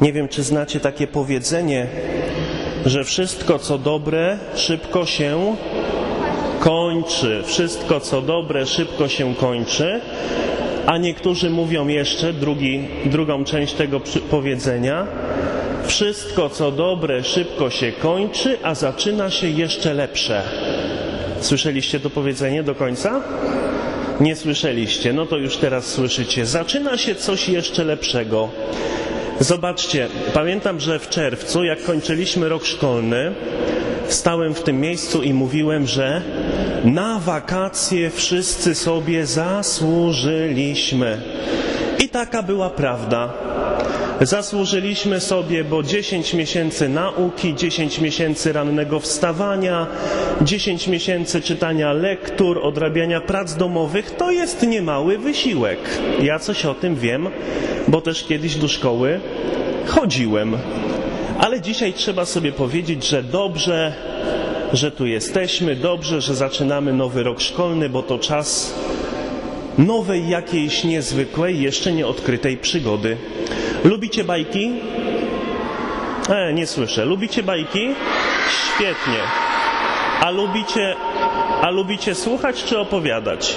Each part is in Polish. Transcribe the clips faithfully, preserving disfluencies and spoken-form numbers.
Nie wiem, czy znacie takie powiedzenie, że wszystko, co dobre, szybko się kończy. Wszystko, co dobre, szybko się kończy. A niektórzy mówią jeszcze, drugi, drugą część tego powiedzenia, wszystko, co dobre, szybko się kończy, a zaczyna się jeszcze lepsze. Słyszeliście to powiedzenie do końca? Nie słyszeliście, no to już teraz słyszycie. Zaczyna się coś jeszcze lepszego. Zobaczcie, pamiętam, że w czerwcu, jak kończyliśmy rok szkolny, stałem w tym miejscu i mówiłem, że na wakacje wszyscy sobie zasłużyliśmy. I taka była prawda. Zasłużyliśmy sobie, bo dziesięć miesięcy nauki, dziesięć miesięcy rannego wstawania, dziesięć miesięcy czytania lektur, odrabiania prac domowych, to jest niemały wysiłek. Ja coś o tym wiem, bo też kiedyś do szkoły chodziłem. Ale dzisiaj trzeba sobie powiedzieć, że dobrze, że tu jesteśmy, dobrze, że zaczynamy nowy rok szkolny, bo to czas nowej jakiejś niezwykłej, jeszcze nieodkrytej przygody. Lubicie bajki? E, nie słyszę. Lubicie bajki? Świetnie. A lubicie, a lubicie słuchać czy opowiadać?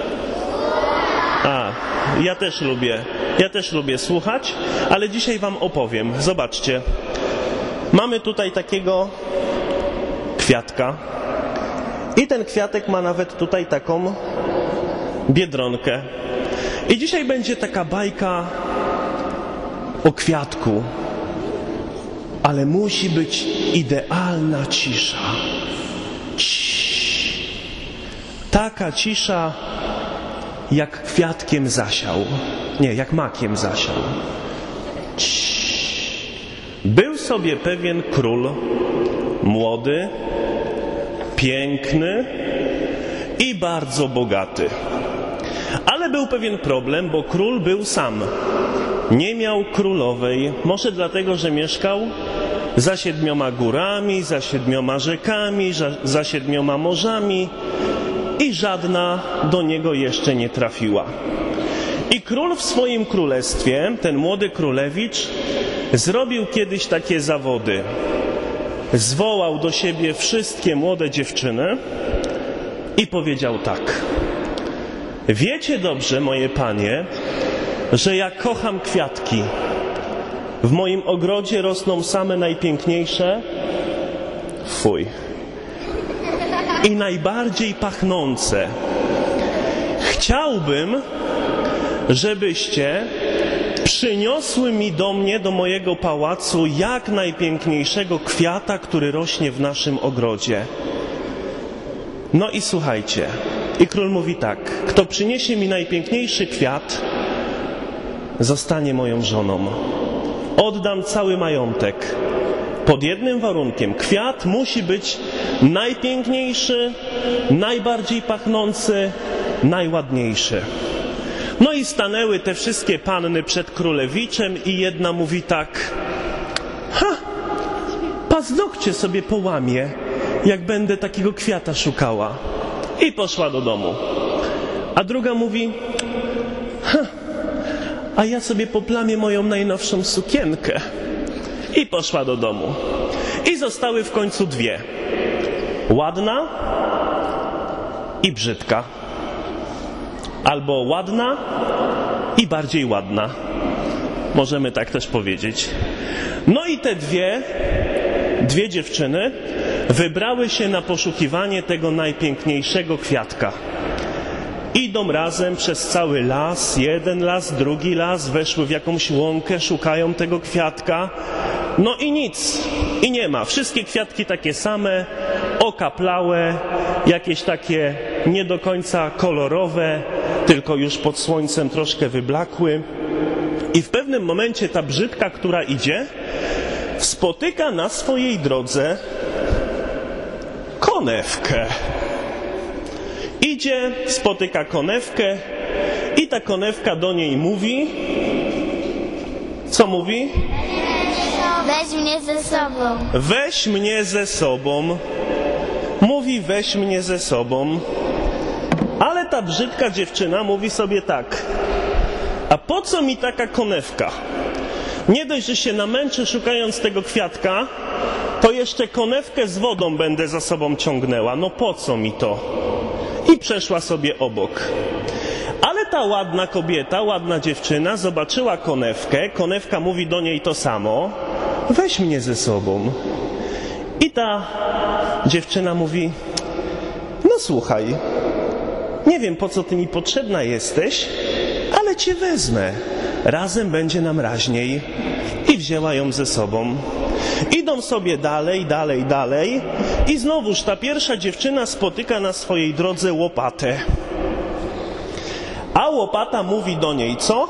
A, ja też lubię. Ja też lubię słuchać, ale dzisiaj wam opowiem. Zobaczcie. Mamy tutaj takiego kwiatka. I ten kwiatek ma nawet tutaj taką biedronkę. I dzisiaj będzie taka bajka o kwiatku, ale musi być idealna cisza. Ciii. Taka cisza, jak kwiatkiem zasiał. Nie, jak makiem zasiał. Ciii. Był sobie pewien król, młody, piękny i bardzo bogaty. Ale był pewien problem, bo król był sam. Nie miał królowej, może dlatego, że mieszkał za siedmioma górami, za siedmioma rzekami, za, za siedmioma morzami i żadna do niego jeszcze nie trafiła. I król w swoim królestwie, ten młody królewicz, zrobił kiedyś takie zawody. Zwołał do siebie wszystkie młode dziewczyny i powiedział tak: wiecie dobrze, moje panie, że ja kocham kwiatki. W moim ogrodzie rosną same najpiękniejsze, fuj, i najbardziej pachnące. Chciałbym, żebyście przyniosły mi do mnie, do mojego pałacu, jak najpiękniejszego kwiata, który rośnie w naszym ogrodzie. No i słuchajcie, i król mówi tak: kto przyniesie mi najpiękniejszy kwiat, zostanie moją żoną. Oddam cały majątek. Pod jednym warunkiem: kwiat musi być najpiękniejszy, najbardziej pachnący, najładniejszy. No i stanęły te wszystkie panny przed królewiczem i jedna mówi tak: ha, paznokcie sobie połamię, jak będę takiego kwiata szukała. I poszła do domu. A druga mówi: ha, a ja sobie poplamię moją najnowszą sukienkę. I poszła do domu. I zostały w końcu dwie. Ładna i brzydka. Albo ładna i bardziej ładna. Możemy tak też powiedzieć. No i te dwie, dwie dziewczyny wybrały się na poszukiwanie tego najpiękniejszego kwiatka. Idą razem przez cały las, jeden las, drugi las, weszły w jakąś łąkę, szukają tego kwiatka. No i nic, i nie ma. Wszystkie kwiatki takie same, okaplałe, jakieś takie nie do końca kolorowe, tylko już pod słońcem troszkę wyblakły. I w pewnym momencie ta brzydka, która idzie, spotyka na swojej drodze konewkę. Idzie, spotyka konewkę i ta konewka do niej mówi. Co mówi? Weź mnie ze sobą. Weź mnie ze sobą. Mówi: weź mnie ze sobą. Ale ta brzydka dziewczyna mówi sobie tak: a po co mi taka konewka? Nie dość, że się namęczę szukając tego kwiatka, to jeszcze konewkę z wodą będę za sobą ciągnęła. No po co mi to? I przeszła sobie obok. Ale ta ładna kobieta, ładna dziewczyna zobaczyła konewkę. Konewka mówi do niej to samo. Weź mnie ze sobą. I ta dziewczyna mówi, no słuchaj, nie wiem po co ty mi potrzebna jesteś, ale cię wezmę. Razem będzie nam raźniej. I wzięła ją ze sobą. Idą sobie dalej, dalej, dalej i znowuż ta pierwsza dziewczyna spotyka na swojej drodze łopatę. A łopata mówi do niej, co?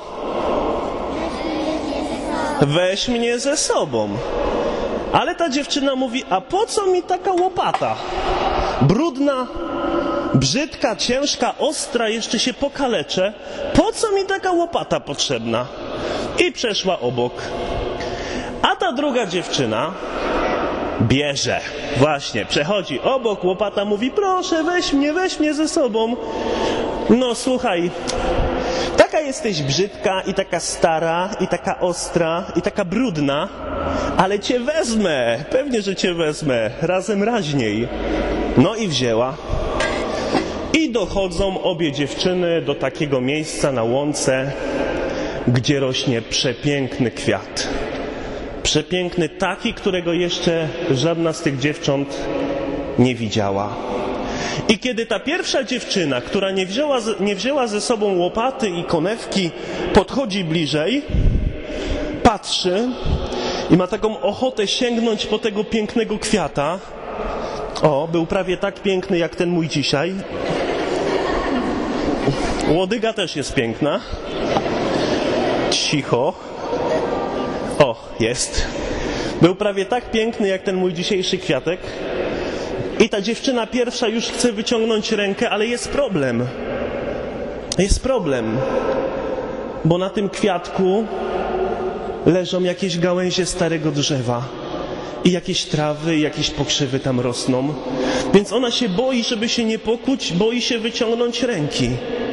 Weź mnie ze sobą. Ale ta dziewczyna mówi, a po co mi taka łopata? Brudna, brzydka, ciężka, ostra, jeszcze się pokaleczę. Po co mi taka łopata potrzebna? I przeszła obok. A ta druga dziewczyna bierze, właśnie, przechodzi obok, łopata mówi, proszę, weź mnie, weź mnie ze sobą. No słuchaj, taka jesteś brzydka i taka stara, i taka ostra, i taka brudna, ale cię wezmę, pewnie, że cię wezmę, razem raźniej. No i wzięła. I dochodzą obie dziewczyny do takiego miejsca na łące, gdzie rośnie przepiękny kwiat. Przepiękny taki, którego jeszcze żadna z tych dziewcząt nie widziała. I kiedy ta pierwsza dziewczyna, która nie wzięła, nie wzięła ze sobą łopaty i konewki, podchodzi bliżej, patrzy i ma taką ochotę sięgnąć po tego pięknego kwiata. O, był prawie tak piękny jak ten mój dzisiaj. Łodyga też jest piękna. Cicho. O, jest. Był prawie tak piękny jak ten mój dzisiejszy kwiatek. I ta dziewczyna pierwsza już chce wyciągnąć rękę, ale jest problem. Jest problem. Bo na tym kwiatku leżą jakieś gałęzie starego drzewa. I jakieś trawy, i jakieś pokrzywy tam rosną. Więc ona się boi, żeby się nie pokuć, boi się wyciągnąć ręki.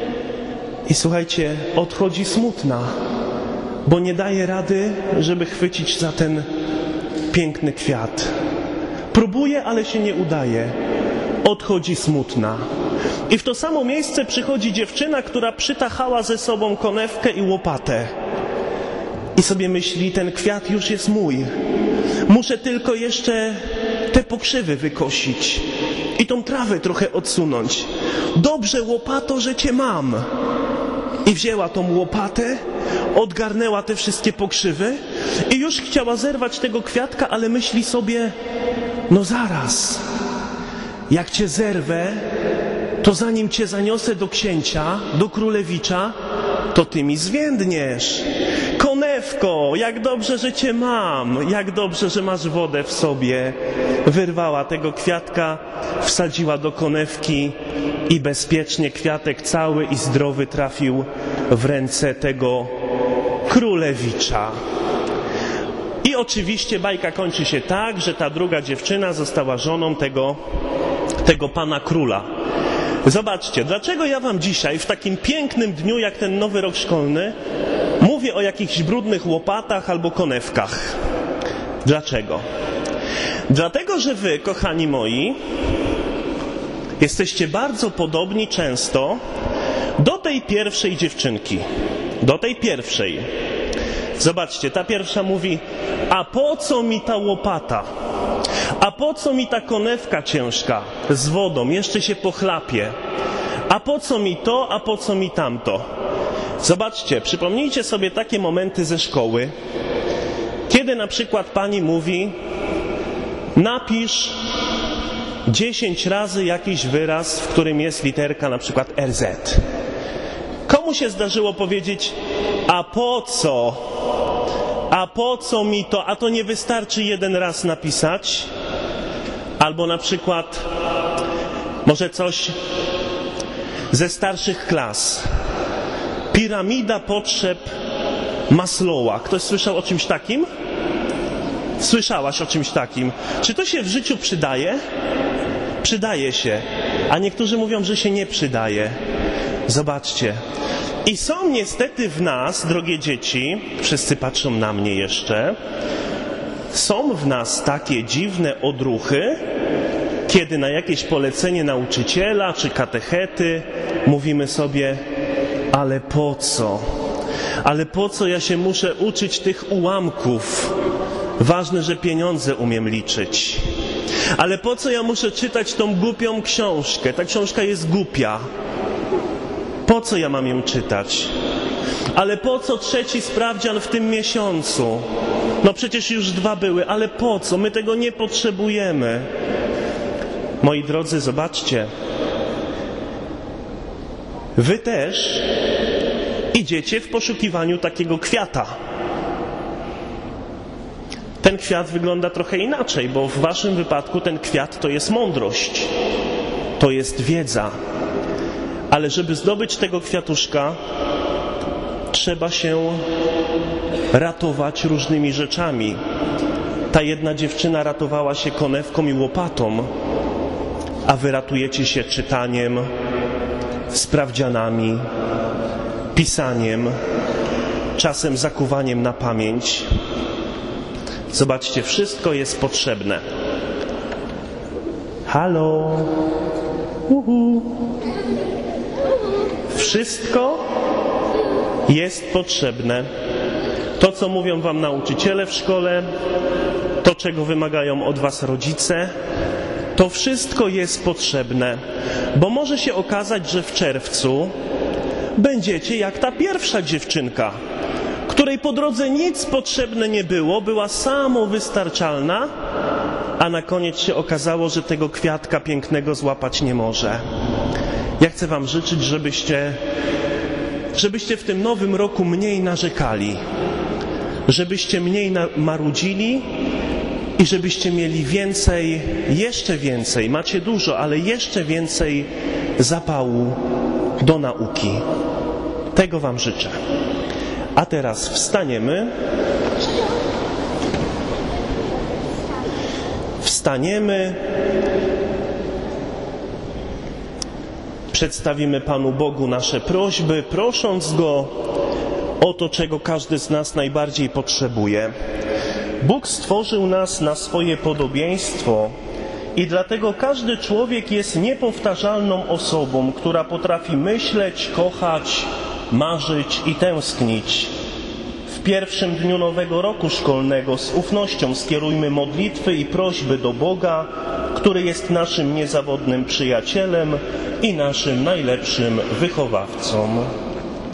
I słuchajcie, odchodzi smutna, bo nie daje rady, żeby chwycić za ten piękny kwiat. Próbuje, ale się nie udaje. Odchodzi smutna. I w to samo miejsce przychodzi dziewczyna, która przytachała ze sobą konewkę i łopatę. I sobie myśli, ten kwiat już jest mój. Muszę tylko jeszcze te pokrzywy wykosić i tą trawę trochę odsunąć. Dobrze, łopato, że cię mam. I wzięła tą łopatę, odgarnęła te wszystkie pokrzywy i już chciała zerwać tego kwiatka, ale myśli sobie, no zaraz, jak cię zerwę, to zanim cię zaniosę do księcia, do królewicza, to ty mi zwiędniesz. Konewko, jak dobrze, że cię mam, jak dobrze, że masz wodę w sobie. Wyrwała tego kwiatka, wsadziła do konewki i bezpiecznie kwiatek cały i zdrowy trafił w ręce tego królewicza. I oczywiście bajka kończy się tak, że ta druga dziewczyna została żoną tego, tego pana króla. Zobaczcie, dlaczego ja wam dzisiaj w takim pięknym dniu jak ten nowy rok szkolny mówię o jakichś brudnych łopatach albo konewkach. Dlaczego? Dlatego, że wy, kochani moi, jesteście bardzo podobni często do tej pierwszej dziewczynki. Do tej pierwszej. Zobaczcie, ta pierwsza mówi, a po co mi ta łopata? A po co mi ta konewka ciężka z wodą? Jeszcze się pochlapie. A po co mi to, a po co mi tamto? Zobaczcie, przypomnijcie sobie takie momenty ze szkoły, kiedy na przykład pani mówi, napisz dziesięć razy jakiś wyraz, w którym jest literka na przykład er zet. Komu się zdarzyło powiedzieć, a po co? A po co mi to? A to nie wystarczy jeden raz napisać? Albo na przykład może coś ze starszych klas. Piramida potrzeb Maslowa. Ktoś słyszał o czymś takim? Słyszałaś o czymś takim. Czy to się w życiu przydaje? Przydaje się. A niektórzy mówią, że się nie przydaje. Zobaczcie. I są niestety w nas, drogie dzieci, wszyscy patrzą na mnie jeszcze, są w nas takie dziwne odruchy, kiedy na jakieś polecenie nauczyciela czy katechety mówimy sobie, ale po co? Ale po co ja się muszę uczyć tych ułamków? Ważne, że pieniądze umiem liczyć. Ale po co ja muszę czytać tą głupią książkę? Ta książka jest głupia. Po co ja mam ją czytać? Ale po co trzeci sprawdzian w tym miesiącu? No przecież już dwa były, ale po co? My tego nie potrzebujemy. Moi drodzy, zobaczcie. Wy też idziecie w poszukiwaniu takiego kwiata. Ten kwiat wygląda trochę inaczej, bo w waszym wypadku ten kwiat to jest mądrość, to jest wiedza. Ale żeby zdobyć tego kwiatuszka, trzeba się ratować różnymi rzeczami. Ta jedna dziewczyna ratowała się konewką i łopatą, a wy ratujecie się czytaniem, sprawdzianami, pisaniem, czasem zakuwaniem na pamięć. Zobaczcie, wszystko jest potrzebne. Halo? Uhu. Wszystko jest potrzebne. To, co mówią wam nauczyciele w szkole, to, czego wymagają od was rodzice, to wszystko jest potrzebne, bo może się okazać, że w czerwcu będziecie jak ta pierwsza dziewczynka, której po drodze nic potrzebne nie było, była samowystarczalna, a na koniec się okazało, że tego kwiatka pięknego złapać nie może. Ja chcę wam życzyć, żebyście, żebyście w tym nowym roku mniej narzekali, żebyście mniej marudzili i żebyście mieli więcej, jeszcze więcej, macie dużo, ale jeszcze więcej zapału do nauki. Tego wam życzę. A teraz wstaniemy. Wstaniemy. Przedstawimy Panu Bogu nasze prośby, prosząc Go o to, czego każdy z nas najbardziej potrzebuje. Bóg stworzył nas na swoje podobieństwo i dlatego każdy człowiek jest niepowtarzalną osobą, która potrafi myśleć, kochać, marzyć i tęsknić. W pierwszym dniu nowego roku szkolnego z ufnością skierujmy modlitwy i prośby do Boga, który jest naszym niezawodnym przyjacielem i naszym najlepszym wychowawcą.